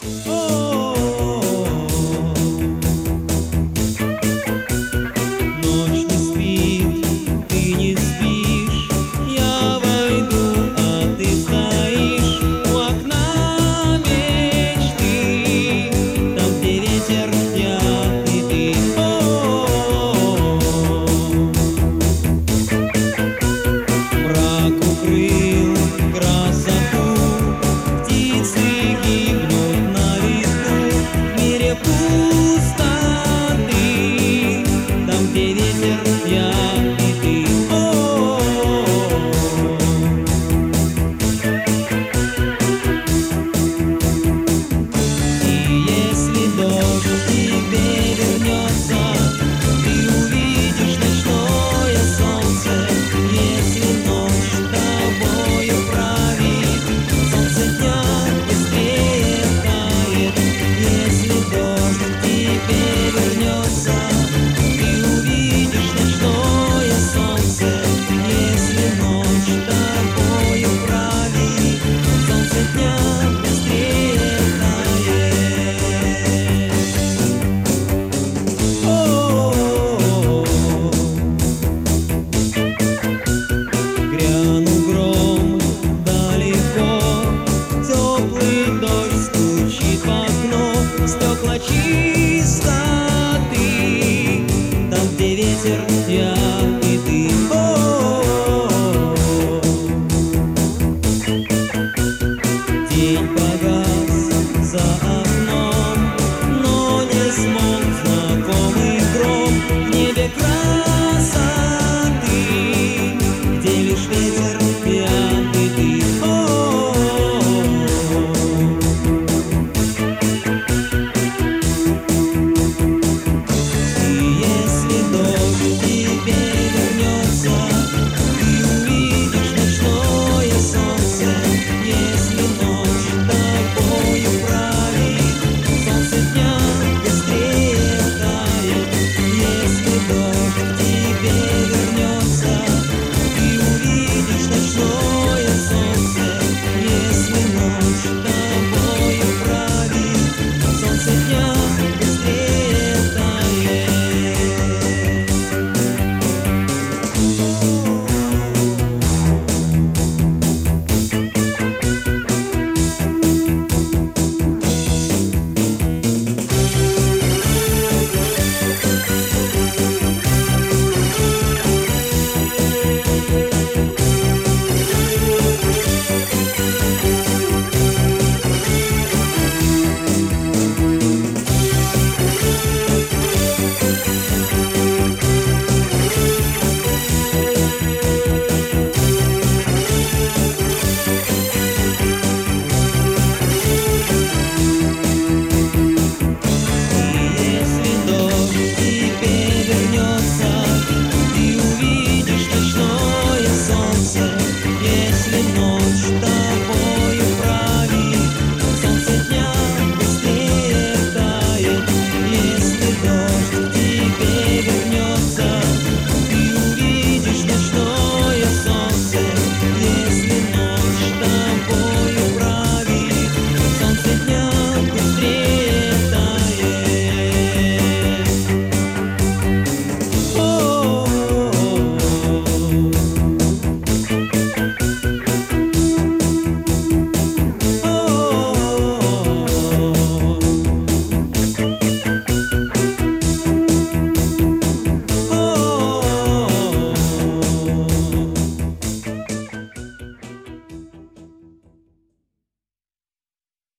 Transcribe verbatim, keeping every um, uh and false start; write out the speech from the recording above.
Ночь не спит, ты не спишь, я войду, а ты стоишь у окна мечты, там, где ветер, я и ты. Мрак укрыл красоту, птицы гибнут на ветру, в мире пустоты, там, где ветер, я и ты. И если дождь тебе вернется, ты увидишь ночное солнце. Если ночь тобою правит, солнце дня быстрее тает. Если дождь тебе вернется, ты увидишь ночное солнце. Если ночь тобою правит, солнце дня быстрее тает. О-о-о. Грянул гром далеко, теплый дождь стучит в окно, стекла чистоты, там, где ветер, я и ты. О-о-о. День погас за